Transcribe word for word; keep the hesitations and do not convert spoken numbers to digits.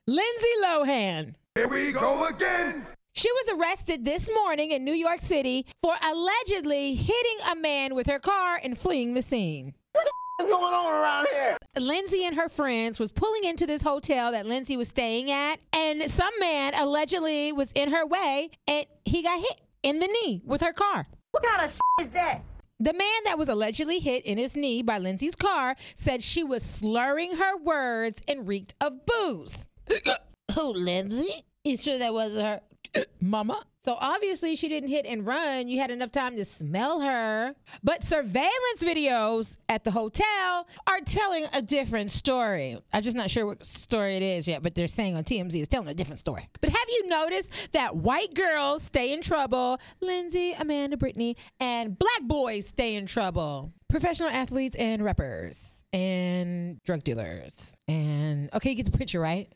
Lindsay Lohan. Here we go again. She was arrested this morning in New York City for allegedly hitting a man with her car and fleeing the scene. What's going on around here? Lindsay and her friends was pulling into this hotel that Lindsay was staying at, and some man allegedly was in her way, and he got hit in the knee with her car. What kind of shit is that? The man that was allegedly hit in his knee by Lindsay's car said she was slurring her words and reeked of booze. Who, Lindsay? You sure that wasn't her? Mama? So obviously she didn't hit and run. You had enough time to smell her. But surveillance videos at the hotel are telling a different story. I'm just not sure what story it is yet, but they're saying on T M Z it's telling a different story. But have you noticed that white girls stay in trouble? Lindsay, Amanda, Brittany, and black boys stay in trouble. Professional athletes and rappers and drug dealers. And okay, you get the picture, right?